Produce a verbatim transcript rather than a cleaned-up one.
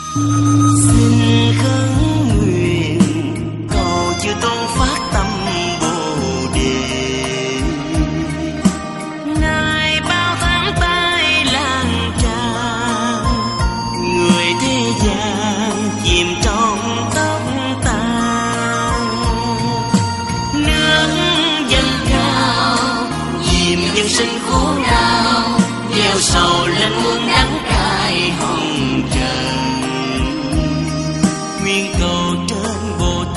Xin khấn nguyện cầu chư tôn phát tâm Bồ Đề, ngài bao tháng tai lang tràn, người thế gian chìm trong tóc tàn. Nước dâng cao chìm nhân sinh khổ đau, gieo sầu lên muôn đắng cay hồng trần. Nguyện cầu trên Bồ